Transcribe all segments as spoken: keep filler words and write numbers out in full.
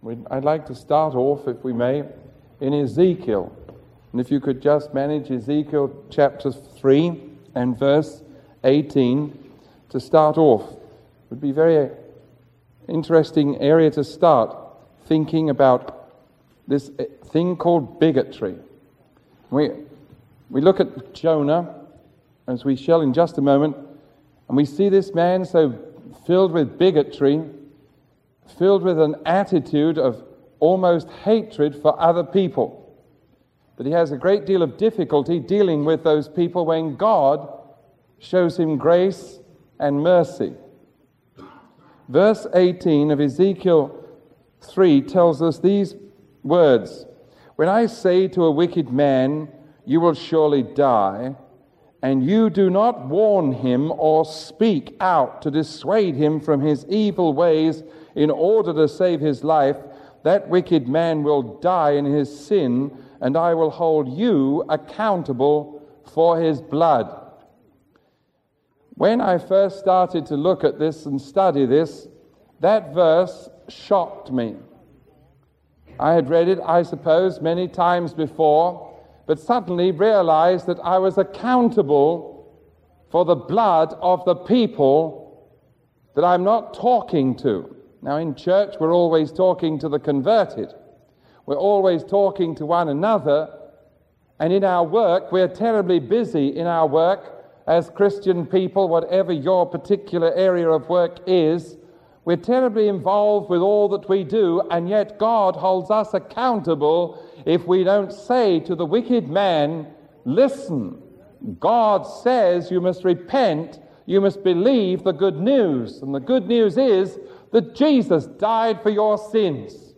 We'd, I'd like to start off, if we may, in Ezekiel. And if you could just manage Ezekiel chapter three and verse eighteen to start off. It would be a very interesting area to start thinking about this thing called bigotry. We, we look at Jonah, as we shall in just a moment, and we see this man so filled with bigotry, filled with an attitude of almost hatred for other people, that he has a great deal of difficulty dealing with those people when God shows him grace and mercy. Verse eighteen of Ezekiel three tells us these words: "When I say to a wicked man, you will surely die, and you do not warn him or speak out to dissuade him from his evil ways in order to save his life, that wicked man will die in his sin, and I will hold you accountable for his blood." When I first started to look at this and study this, that verse shocked me. I had read it, I suppose, many times before, but suddenly realized that I was accountable for the blood of the people that I'm not talking to. Now, in church, we're always talking to the converted. We're always talking to one another. And in our work, we're terribly busy in our work as Christian people, whatever your particular area of work is. We're terribly involved with all that we do, and yet God holds us accountable if we don't say to the wicked man, "Listen, God says you must repent, you must believe the good news." And the good news is that Jesus died for your sins.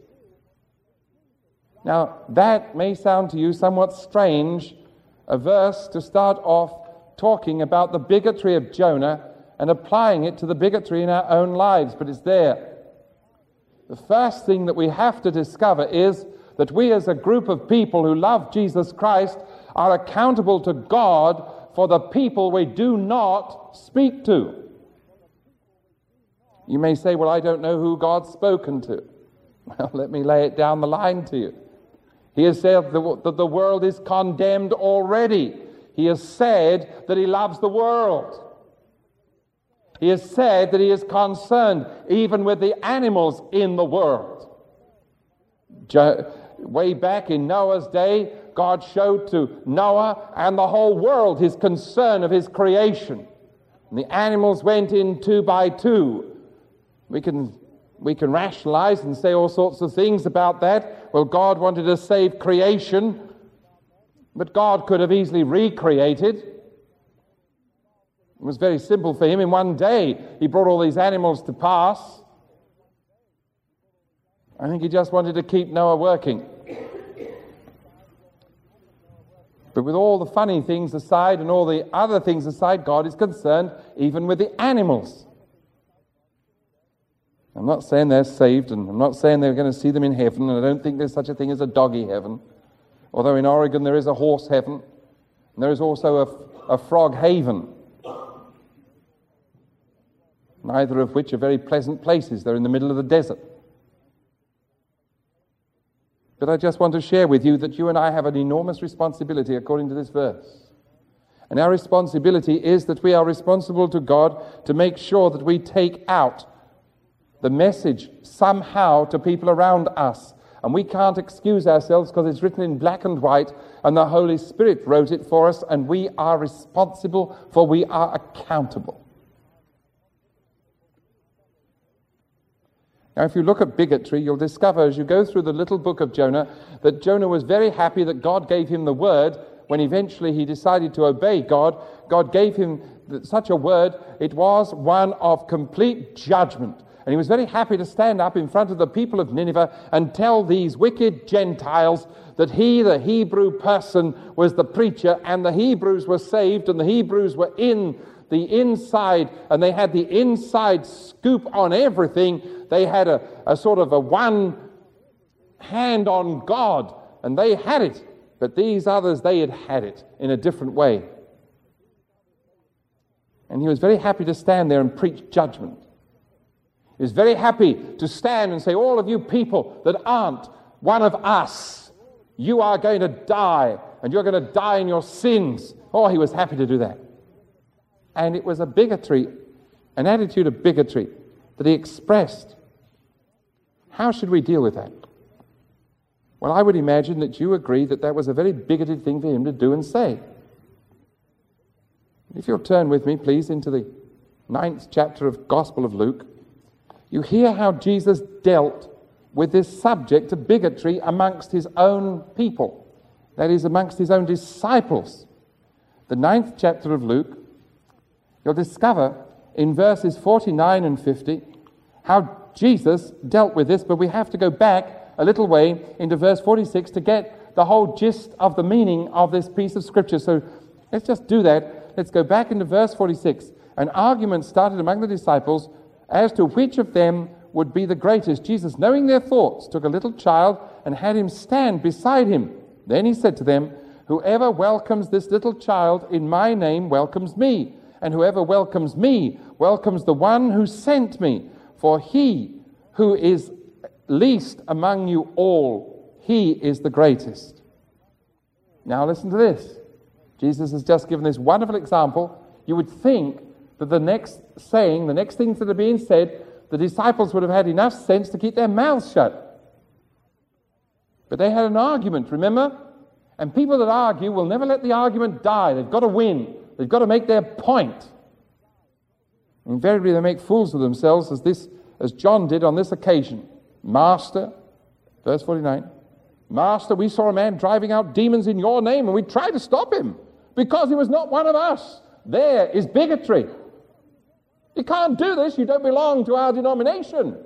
Now, that may sound to you somewhat strange, a verse to start off talking about the bigotry of Jonah and applying it to the bigotry in our own lives, but it's there. The first thing that we have to discover is that we as a group of people who love Jesus Christ are accountable to God for the people we do not speak to. You may say, "Well, I don't know who God's spoken to." Well, let me lay it down the line to you. He has said that the world is condemned already. He has said that he loves the world. He has said that he is concerned even with the animals in the world. Jo- way back in Noah's day, God showed to Noah and the whole world his concern of his creation. And the animals went in two by two. We can, we can rationalize and say all sorts of things about that. Well, God wanted to save creation, but God could have easily recreated. It was very simple for him. In one day, he brought all these animals to pass. I think he just wanted to keep Noah working. But with all the funny things aside and all the other things aside, God is concerned even with the animals. I'm not saying they're saved, and I'm not saying they're going to see them in heaven, and I don't think there's such a thing as a doggy heaven. Although in Oregon there is a horse heaven, and there is also a, a frog haven. Neither of which are very pleasant places. They're in the middle of the desert. But I just want to share with you that you and I have an enormous responsibility according to this verse. And our responsibility is that we are responsible to God to make sure that we take out the message somehow to people around us. And we can't excuse ourselves because it's written in black and white, and the Holy Spirit wrote it for us, and we are responsible, for we are accountable. Now, if you look at bigotry, you'll discover as you go through the little book of Jonah that Jonah was very happy that God gave him the word. When eventually he decided to obey God, God gave him such a word. It was one of complete judgment. And he was very happy to stand up in front of the people of Nineveh and tell these wicked Gentiles that he, the Hebrew person, was the preacher, and the Hebrews were saved, and the Hebrews were in the inside, and they had the inside scoop on everything. They had a, a sort of a one hand on God, and they had it. But these others, they had had it in a different way. And he was very happy to stand there and preach judgment. He was very happy to stand and say, all of you people that aren't one of us, you are going to die, and you're going to die in your sins. Oh, he was happy to do that. And it was a bigotry, an attitude of bigotry that he expressed. How should we deal with that? Well, I would imagine that you agree that that was a very bigoted thing for him to do and say. If you'll turn with me, please, into the ninth chapter of Gospel of Luke, you hear how Jesus dealt with this subject of bigotry amongst his own people, that is, amongst his own disciples. The ninth chapter of Luke, you'll discover in verses forty-nine and fifty how Jesus dealt with this, but we have to go back a little way into verse forty-six to get the whole gist of the meaning of this piece of scripture. So let's just do that. Let's go back into verse forty-six. An argument started among the disciples as to which of them would be the greatest. Jesus, knowing their thoughts, took a little child and had him stand beside him. Then he said to them, whoever welcomes this little child in my name welcomes me, and whoever welcomes me welcomes the one who sent me. For he who is least among you all, he is the greatest. Now listen to this. Jesus has just given this wonderful example. You would think that the next saying, the next things that are being said, the disciples would have had enough sense to keep their mouths shut. But they had an argument, remember? And people that argue will never let the argument die. They've got to win. They've got to make their point. Invariably, they make fools of themselves, as this, as John did on this occasion. Master, verse forty-nine, Master, we saw a man driving out demons in your name, and we tried to stop him because he was not one of us. There is bigotry. You can't do this. You don't belong to our denomination.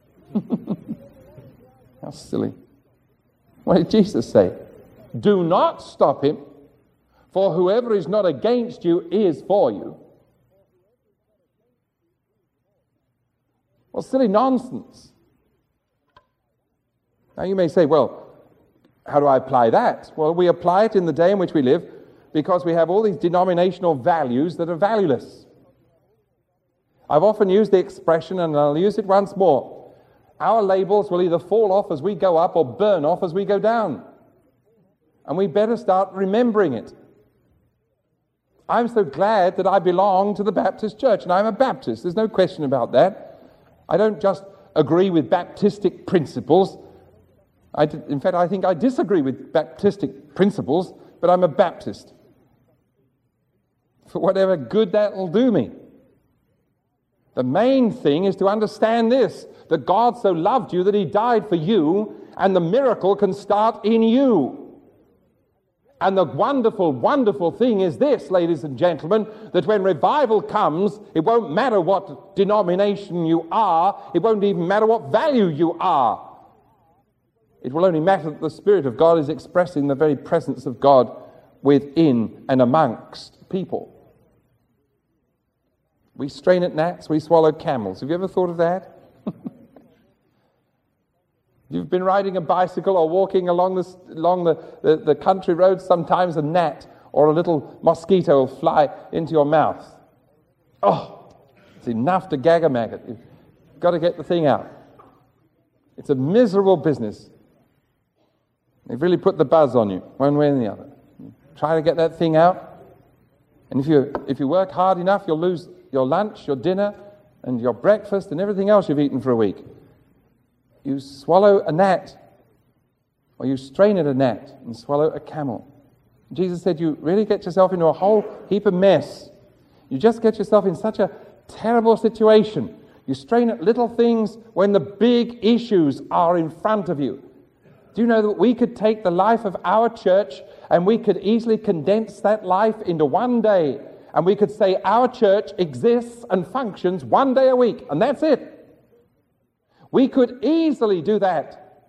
How silly. What did Jesus say? Do not stop him, for whoever is not against you is for you. Well, silly nonsense. Now you may say, well, how do I apply that? Well, we apply it in the day in which we live because we have all these denominational values that are valueless. I've often used the expression, and I'll use it once more. Our labels will either fall off as we go up or burn off as we go down. And we better start remembering it. I'm so glad that I belong to the Baptist Church, and I'm a Baptist. There's no question about that. I don't just agree with Baptistic principles. I d- in fact, I think I disagree with Baptistic principles, but I'm a Baptist. For whatever good that will do me. The main thing is to understand this, that God so loved you that he died for you, and the miracle can start in you. And the wonderful, wonderful thing is this, ladies and gentlemen, that when revival comes, it won't matter what denomination you are, it won't even matter what value you are. It will only matter that the Spirit of God is expressing the very presence of God within and amongst people. We strain at gnats, we swallow camels. Have you ever thought of that? You've been riding a bicycle or walking along, this, along the, the, the country roads, sometimes a gnat or a little mosquito will fly into your mouth. Oh, it's enough to gag a maggot. You've got to get the thing out. It's a miserable business. They've really put the buzz on you, one way or the other. Try to get that thing out. And if you, if you work hard enough, you'll lose your lunch, your dinner, and your breakfast, and everything else you've eaten for a week. You swallow a gnat, or you strain at a gnat and swallow a camel. Jesus said you really get yourself into a whole heap of mess. You just get yourself in such a terrible situation. You strain at little things when the big issues are in front of you. Do you know that we could take the life of our church and we could easily condense that life into one day, and we could say our church exists and functions one day a week, and that's it. We could easily do that.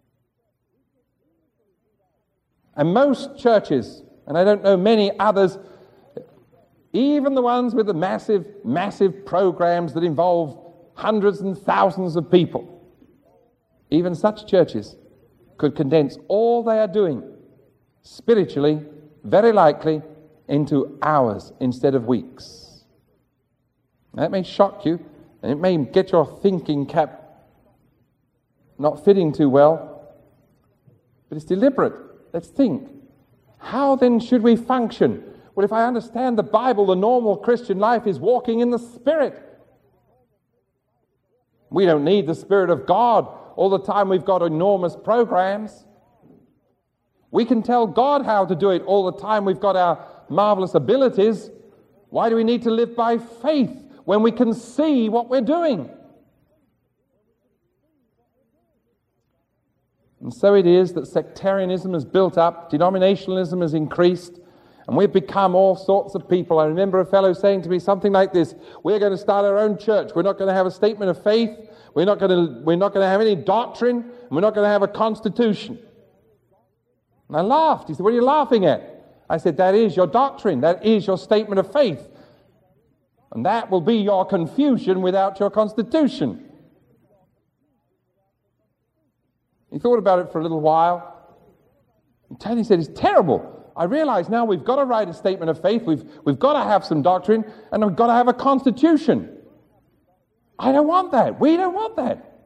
And most churches, and I don't know many others, even the ones with the massive, massive programs that involve hundreds and thousands of people, even such churches could condense all they are doing spiritually, very likely, into hours instead of weeks. That may shock you, And it may get your thinking cap not fitting too well, but it's deliberate. Let's think. How then should we function? Well, if I understand the Bible, the normal Christian life is walking in the Spirit. We don't need the Spirit of God all the time. We've got enormous programs. We can tell God how to do it all the time. We've got our marvelous abilities. Why do we need to live by faith when we can see what we're doing? And so it is that sectarianism has built up, denominationalism has increased, and we've become all sorts of people. I remember a fellow saying to me something like this: we're going to start our own church. We're not going to have a statement of faith. We're not going to, we're not going to have any doctrine. And we're not going to have a constitution. And I laughed. He said, what are you laughing at? I said, that is your doctrine. That is your statement of faith. And that will be your confusion without your constitution. He thought about it for a little while. And he said, it's terrible. I realize now we've got to write a statement of faith. We've, we've got to have some doctrine. And we've got to have a constitution. I don't want that. We don't want that.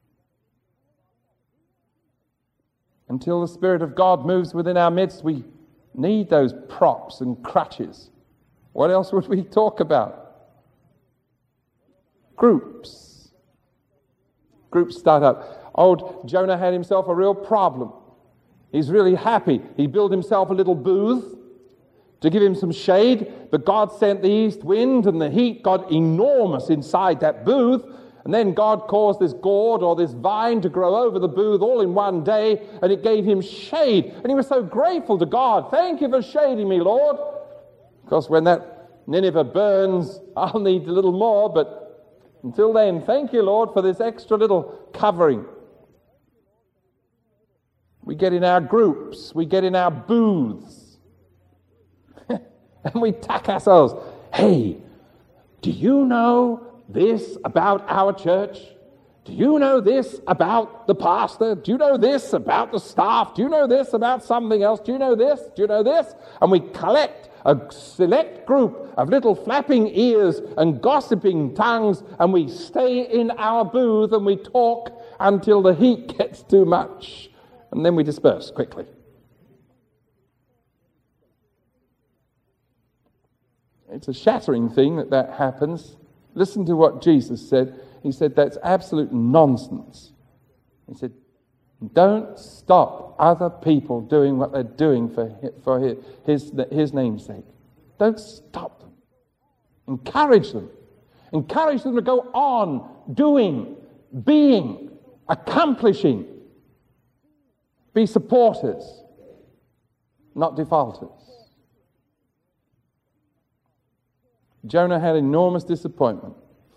Until the Spirit of God moves within our midst, we need those props and crutches. What else would we talk about? Groups. Groups start up. Old Jonah had himself a real problem. He's really happy. He built himself a little booth to give him some shade, but God sent the east wind and the heat got enormous inside that booth, and then God caused this gourd or this vine to grow over the booth all in one day, and it gave him shade. And he was so grateful to God. Thank you for shading me, Lord. Because when that Nineveh burns, I'll need a little more, but until then, thank you, Lord, for this extra little covering. We get in our groups, we get in our booths, and we tack ourselves. Hey, do you know this about our church? Do you know this about the pastor? Do you know this about the staff? Do you know this about something else? Do you know this? Do you know this? And we collect a select group of little flapping ears and gossiping tongues, and we stay in our booth and we talk until the heat gets too much. And then we disperse quickly. It's a shattering thing that that happens. Listen to what Jesus said. He said that's absolute nonsense. He said, don't stop other people doing what they're doing for his, for his, his, his name's sake. Don't stop them. Encourage them. Encourage them to go on doing, being, accomplishing. Be supporters, not defaulters. Jonah had enormous disappointment.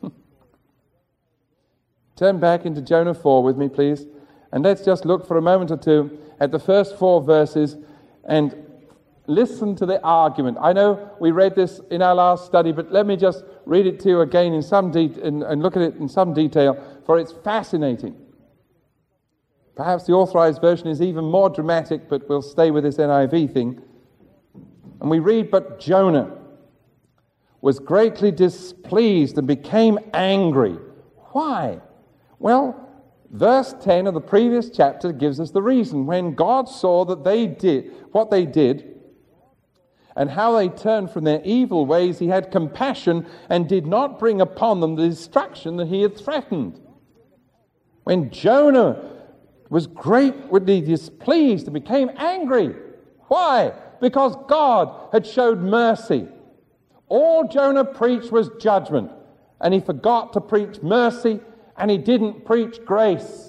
Turn back into Jonah four with me, please, and let's just look for a moment or two at the first four verses and listen to the argument. I know we read this in our last study, but let me just read it to you again in some de- and, and look at it in some detail, for it's fascinating. Perhaps the Authorized Version is even more dramatic, but we'll stay with this N I V thing. And we read, but Jonah was greatly displeased and became angry. Why? Well, verse ten of the previous chapter gives us the reason. When God saw that they did what they did and how they turned from their evil ways, he had compassion and did not bring upon them the destruction that he had threatened. When Jonah was greatly displeased and became angry. Why? Because God had showed mercy. All Jonah preached was judgment, and he forgot to preach mercy, and he didn't preach grace.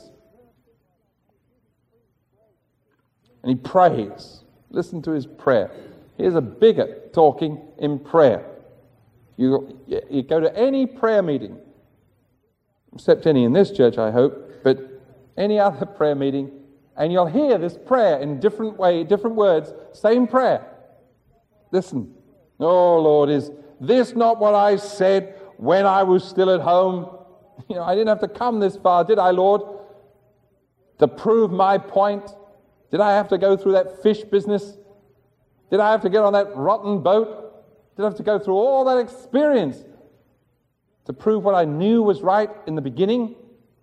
And he prays. Listen to his prayer. Here's a bigot talking in prayer. You, you go to any prayer meeting, except any in this church, I hope, but any other prayer meeting, and you'll hear this prayer in different way, different words, same prayer. Listen. Oh, Lord, is this not what I said when I was still at home? You know, I didn't have to come this far, did I, Lord, to prove my point? Did I have to go through that fish business? Did I have to get on that rotten boat? Did I have to go through all that experience? to prove what I knew was right in the beginning?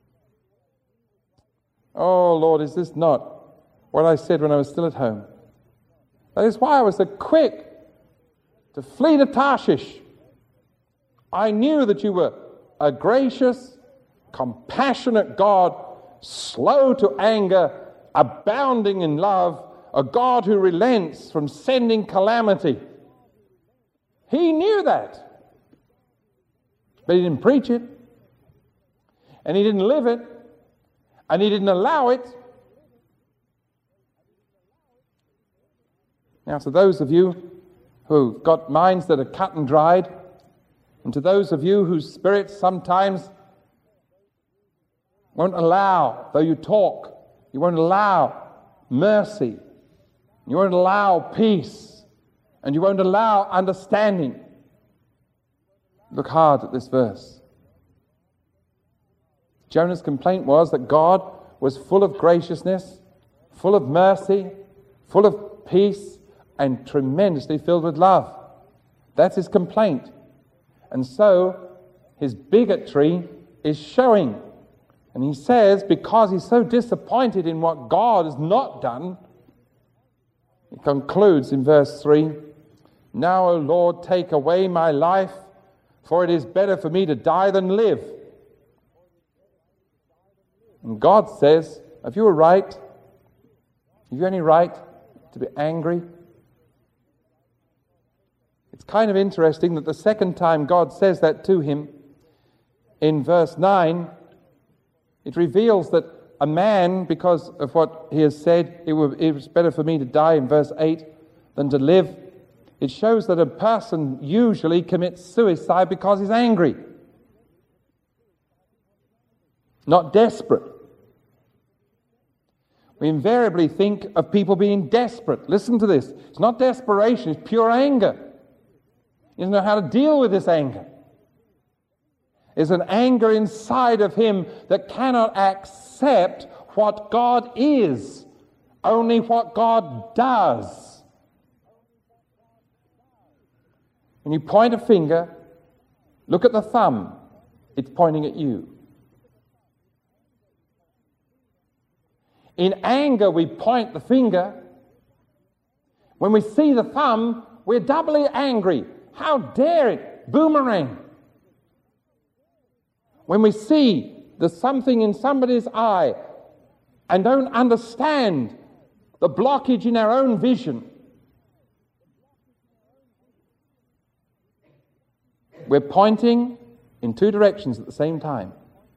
Oh, Lord, is this not what I said when I was still at home? That is why I was so quick to flee to Tarshish. I knew that you were a gracious, compassionate God, slow to anger, abounding in love, a God who relents from sending calamity. He knew that. But he didn't preach it. And he didn't live it. And he didn't allow it. Now, to those of you who've got minds that are cut and dried, and to those of you whose spirits sometimes won't allow, though you talk, you won't allow mercy, you won't allow peace, and you won't allow understanding, look hard at this verse. Jonah's complaint was that God was full of graciousness, full of mercy, full of peace, and tremendously filled with love. That's his complaint. And so his bigotry is showing. And he says, because he's so disappointed in what God has not done, he concludes in verse three, "Now, O Lord, take away my life, for it is better for me to die than live." And God says, have you a right? Have you any right to be angry? It's kind of interesting that the second time God says that to him, in verse nine, it reveals that a man, because of what he has said, it was better for me to die in verse eight than to live. It shows that a person usually commits suicide because he's angry, not desperate. We invariably think of people being desperate. Listen to this. It's not desperation, it's pure anger. He doesn't know how to deal with this anger. There's an anger inside of him that cannot accept what God is, only what God does. When you point a finger, look at the thumb. It's pointing at you. In anger, we point the finger. When we see the thumb, we're doubly angry. How dare it? Boomerang. When we see there's something in somebody's eye and don't understand the blockage in our own vision, we're pointing in two directions at the same time.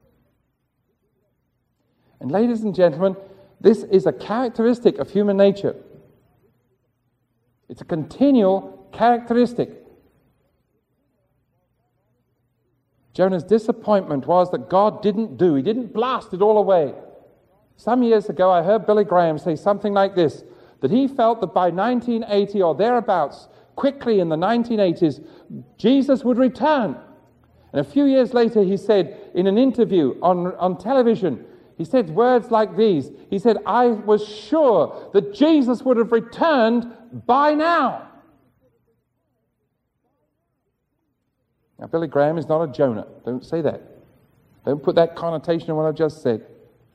And ladies and gentlemen, this is a characteristic of human nature. It's a continual characteristic. Jonah's disappointment was that God didn't do. He didn't blast it all away. Some years ago, I heard Billy Graham say something like this, that he felt that by nineteen eighty or thereabouts, quickly in the nineteen eighties, Jesus would return. And a few years later, he said in an interview on, on television, he said words like these. He said, I was sure that Jesus would have returned by now. Now, Billy Graham is not a Jonah. Don't say that. Don't put that connotation on what I've just said.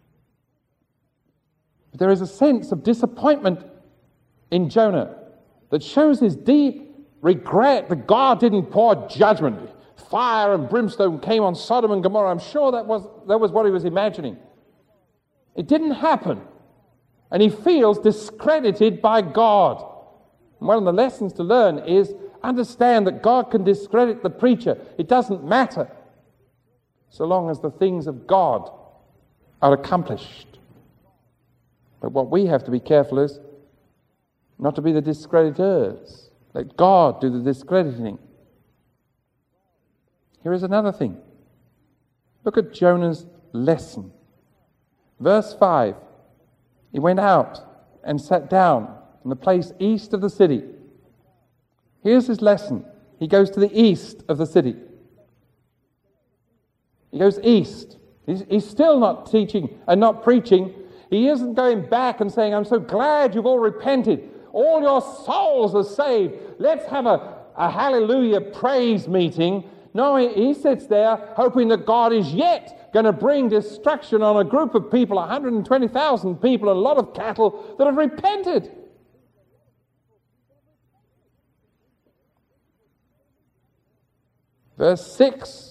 But there is a sense of disappointment in Jonah that shows his deep regret that God didn't pour judgment. Fire and brimstone came on Sodom and Gomorrah. I'm sure that was, that was what he was imagining. It didn't happen. And he feels discredited by God. And one of the lessons to learn is understand that God can discredit the preacher. It doesn't matter so long as the things of God are accomplished. But what we have to be careful is not to be the discreditors. Let God do the discrediting. Here is another thing. Look at Jonah's lesson. Verse five. He went out and sat down in the place east of the city. Here's his lesson. He goes to the east of the city. He goes east. He's, he's still not teaching and not preaching. He isn't going back and saying, I'm so glad you've all repented. All your souls are saved. Let's have a, a hallelujah praise meeting No, he, he sits there hoping that God is yet going to bring destruction on a group of people, one hundred twenty thousand people, and a lot of cattle that have repented. Verse six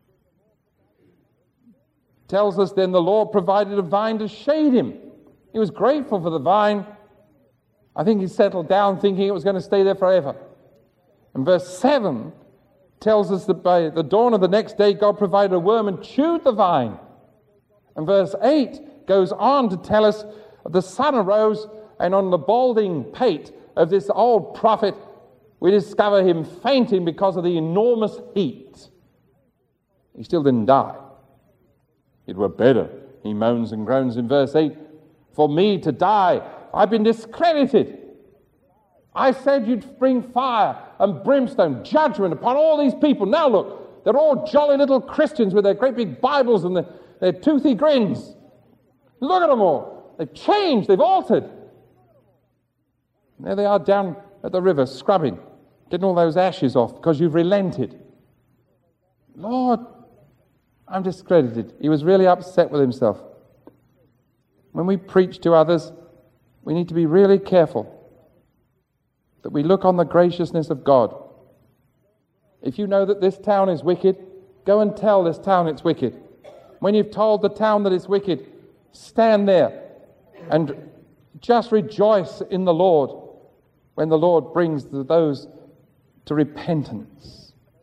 tells us, then the Lord provided a vine to shade him. He was grateful for the vine. I think he settled down thinking it was going to stay there forever. And verse seven tells us that by the dawn of the next day, God provided a worm and chewed the vine. And verse eight goes on to tell us the sun arose, and on the balding pate of this old prophet, we discover him fainting because of the enormous heat. He still didn't die. It were better, he moans and groans in verse eight, for me to die. I've been discredited. I said you'd bring fire and brimstone, judgment upon all these people. Now look, they're all jolly little Christians with their great big Bibles and their, their toothy grins. Look at them all. They've changed, they've altered. And there they are down at the river scrubbing, getting all those ashes off because you've relented. Lord, I'm discredited. He was really upset with himself. When we preach to others, we need to be really careful that we look on the graciousness of God. If you know that this town is wicked, go and tell this town it's wicked. When you've told the town that it's wicked, stand there and just rejoice in the Lord when the Lord brings those to repentance.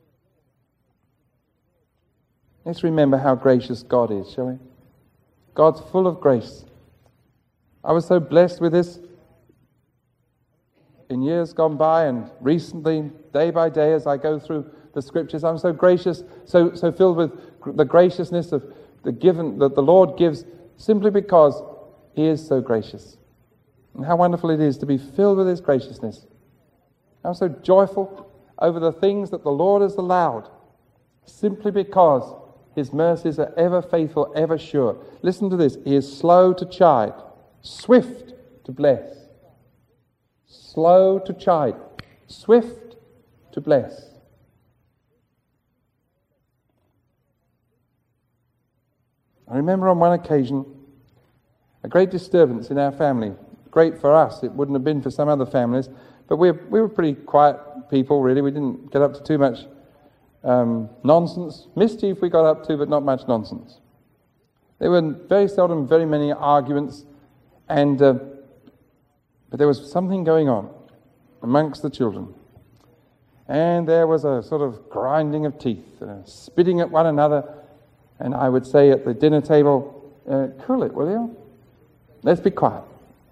Let's remember how gracious God is, shall we? God's full of grace. I was so blessed with this in years gone by, and recently, day by day, as I go through the scriptures, I'm so gracious, so so filled with the graciousness of the given that the Lord gives, simply because he is so gracious. And how wonderful it is to be filled with his graciousness. I'm so joyful over the things that the Lord has allowed, simply because his mercies are ever faithful, ever sure. Listen to this. He is slow to chide, swift to bless. Slow to chide, swift to bless. I remember on one occasion a great disturbance in our family. Great for us, it wouldn't have been for some other families, but we we were pretty quiet people, really. We didn't get up to too much um, nonsense. Mischief we got up to, but not much nonsense. There were very seldom very many arguments, and uh, but there was something going on amongst the children. And there was a sort of grinding of teeth, uh, spitting at one another, and I would say at the dinner table, uh, cool it, will you? Let's be quiet.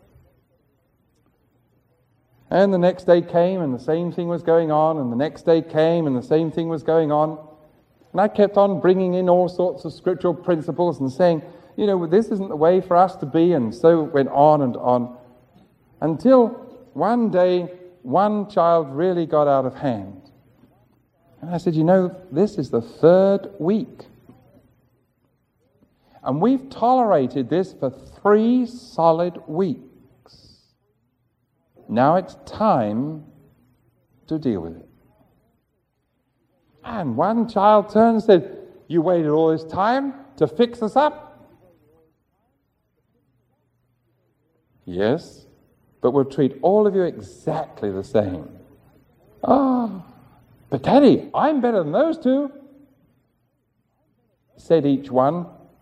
And the next day came, and the same thing was going on, and the next day came, and the same thing was going on. And I kept on bringing in all sorts of scriptural principles and saying, you know, this isn't the way for us to be, and so it went on and on. Until one day, one child really got out of hand. And I said, you know, this is the third week. And we've tolerated this for three solid weeks. Now it's time to deal with it. And one child turned and said, you waited all this time to fix us up? Yes, but we'll treat all of you exactly the same. Oh, but Daddy, I'm better than those two, said each one.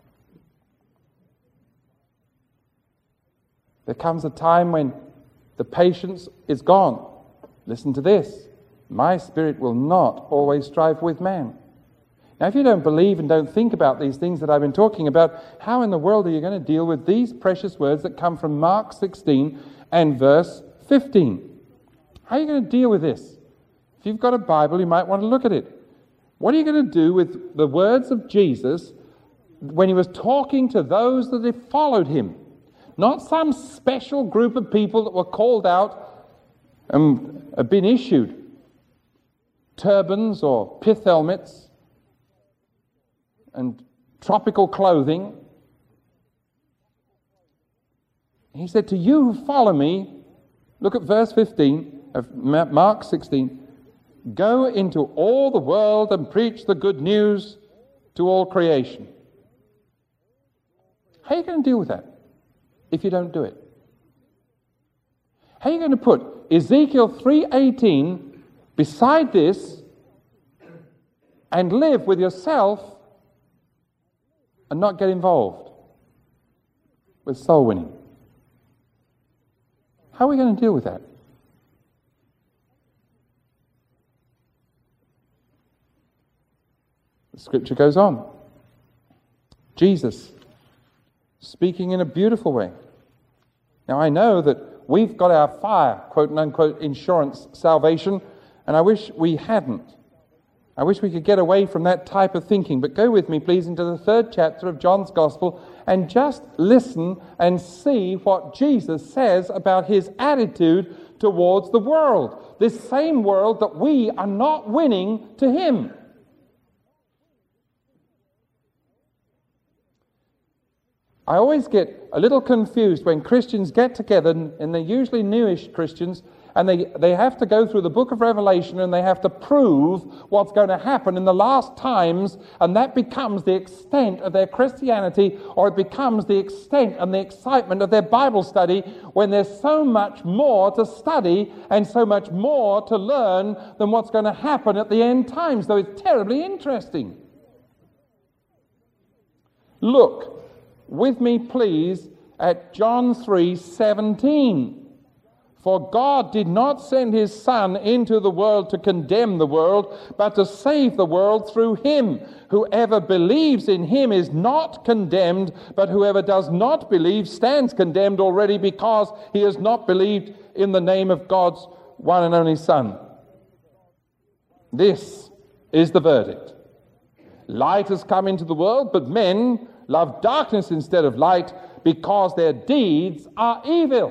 There comes a time when the patience is gone. Listen to this. My spirit will not always strive with man. Now, if you don't believe and don't think about these things that I've been talking about, how in the world are you going to deal with these precious words that come from Mark sixteen and verse fifteen? How are you going to deal with this? If you've got a Bible, you might want to look at it. What are you going to do with the words of Jesus when he was talking to those that had followed him? Not some special group of people that were called out and have been issued turbans or pith helmets and tropical clothing. He said, to you who follow me, look at verse fifteen of Mark sixteen, Go into all the world and preach the good news to all creation. How are you going to deal with that if you don't do it? How are you going to put Ezekiel three eighteen beside this and live with yourself and not get involved with soul winning? How are we going to deal with that? The scripture goes on. Jesus, speaking in a beautiful way. Now I know that we've got our fire, quote and unquote, insurance salvation, and I wish we hadn't. I wish we could get away from that type of thinking. But go with me, please, into the third chapter of John's Gospel and just listen and see what Jesus says about his attitude towards the world. This same world that we are not winning to him. I always get a little confused when Christians get together, and they're usually newish Christians, and they, they have to go through the book of Revelation and they have to prove what's going to happen in the last times, and that becomes the extent of their Christianity, or it becomes the extent and the excitement of their Bible study, when there's so much more to study and so much more to learn than what's going to happen at the end times, though it's terribly interesting. Look with me, please, at John three seventeen. For God did not send his Son into the world to condemn the world, but to save the world through him. Whoever believes in him is not condemned, but whoever does not believe stands condemned already, because he has not believed in the name of God's one and only Son. This is the verdict. Light has come into the world, but men love darkness instead of light, because their deeds are evil.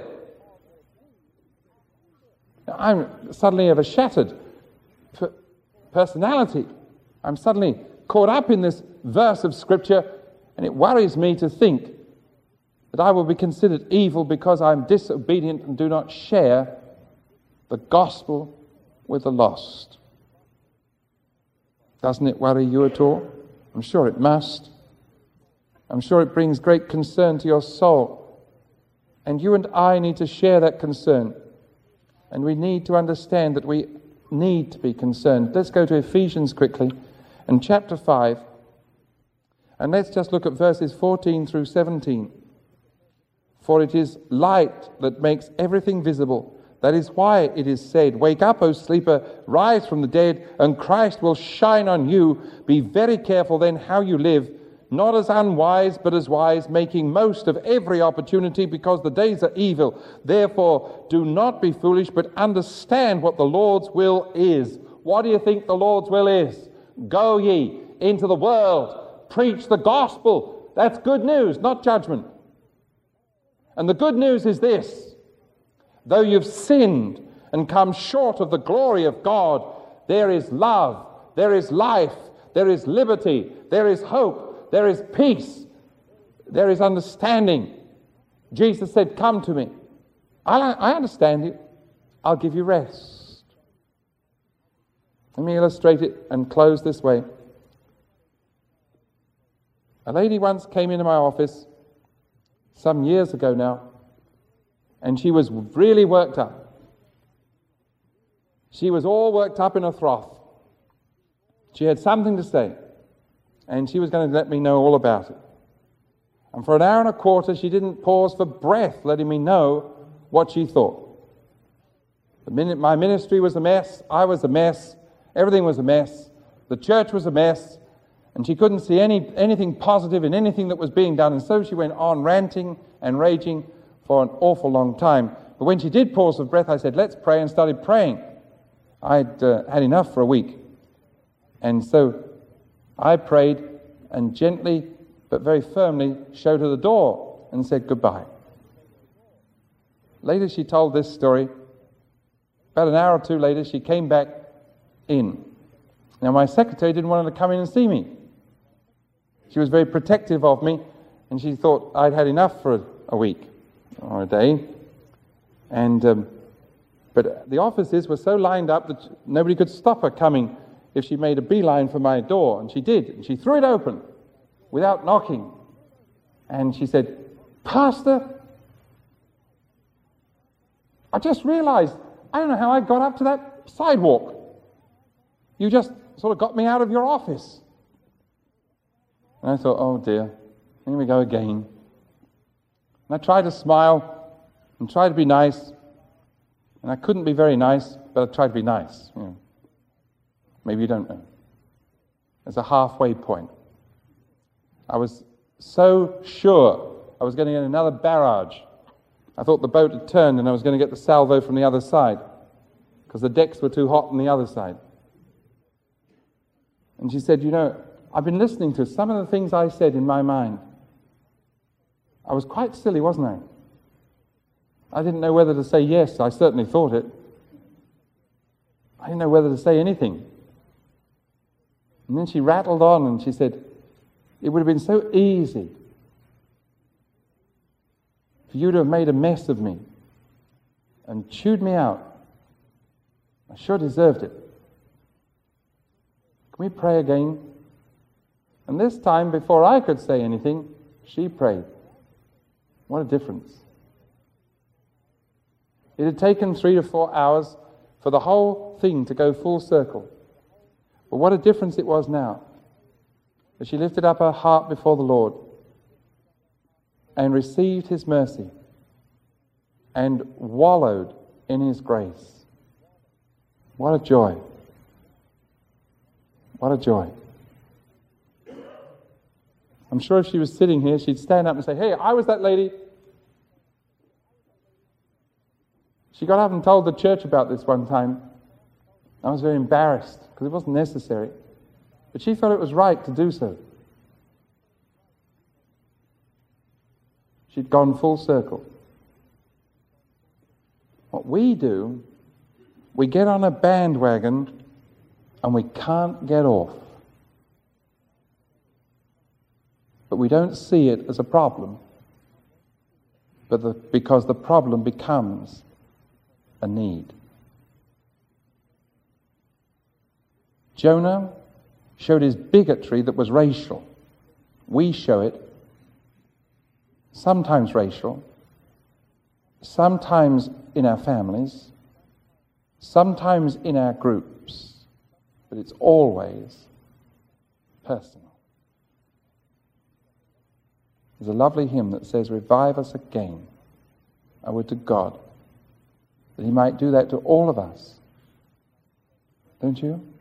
Now, I'm suddenly of a shattered personality. I'm suddenly caught up in this verse of Scripture, and it worries me to think that I will be considered evil because I'm disobedient and do not share the gospel with the lost. Doesn't it worry you at all? I'm sure it must. I'm sure it brings great concern to your soul. And you and I need to share that concern. And we need to understand that we need to be concerned. Let's go to Ephesians quickly, and chapter five. And let's just look at verses fourteen through seventeen. For it is light that makes everything visible. That is why it is said, "Wake up, O sleeper, rise from the dead, and Christ will shine on you. Be very careful then how you live, not as unwise, but as wise, making most of every opportunity, because the days are evil. Therefore, do not be foolish, but understand what the Lord's will is." What do you think the Lord's will is? Go ye into the world, preach the gospel. That's good news, not judgment. And the good news is this: though you've sinned and come short of the glory of God, there is love, there is life, there is liberty, there is hope, there is peace, there is understanding. Jesus said, "Come to me. I, I understand you. I'll give you rest." Let me illustrate it and close this way. A lady once came into my office some years ago now, and she was really worked up. She was all worked up in a froth. She had something to say, and she was going to let me know all about it. And for an hour and a quarter, she didn't pause for breath, letting me know what she thought. The minute my ministry was a mess, I was a mess, everything was a mess, the church was a mess, and she couldn't see any anything positive in anything that was being done. And so she went on ranting and raging for an awful long time. But when she did pause for breath, I said, "Let's pray," and started praying. I'd uh, had enough for a week. And so I prayed and gently but very firmly showed her the door and said goodbye. Later she told this story. About an hour or two later, she came back in. Now my secretary didn't want her to come in and see me. She was very protective of me, and she thought I'd had enough for a, a week or a day. And um, But the offices were so lined up that nobody could stop her coming if she made a beeline for my door. And she did. And she threw it open without knocking. And she said, "Pastor, I just realized, I don't know how I got up to that sidewalk. You just sort of got me out of your office." And I thought, oh dear, here we go again. And I tried to smile and try to be nice. And I couldn't be very nice, but I tried to be nice. You know. Maybe you don't know. There's a halfway point. I was so sure I was going to get another barrage. I thought the boat had turned and I was going to get the salvo from the other side because the decks were too hot on the other side. And she said, "You know, I've been listening to some of the things I said in my mind. I was quite silly, wasn't I? I didn't know whether to say yes. I certainly thought it. I didn't know whether to say anything." And then she rattled on and she said, "It would have been so easy for you to have made a mess of me and chewed me out. I sure deserved it. Can we pray again?" And this time, before I could say anything, she prayed. What a difference. It had taken three to four hours for the whole thing to go full circle. But what a difference it was now. As she lifted up her heart before the Lord and received His mercy and wallowed in His grace. What a joy. What a joy. I'm sure if she was sitting here, she'd stand up and say, "Hey, I was that lady." She got up and told the church about this one time. I was very embarrassed because it wasn't necessary. But she felt it was right to do so. She'd gone full circle. What we do, we get on a bandwagon and we can't get off. But we don't see it as a problem, but the, because the problem becomes a need. Jonah showed his bigotry that was racial. We show it, sometimes racial, sometimes in our families, sometimes in our groups, but it's always personal. There's a lovely hymn that says, "Revive us again, I would to God, that He might do that to all of us." Don't you?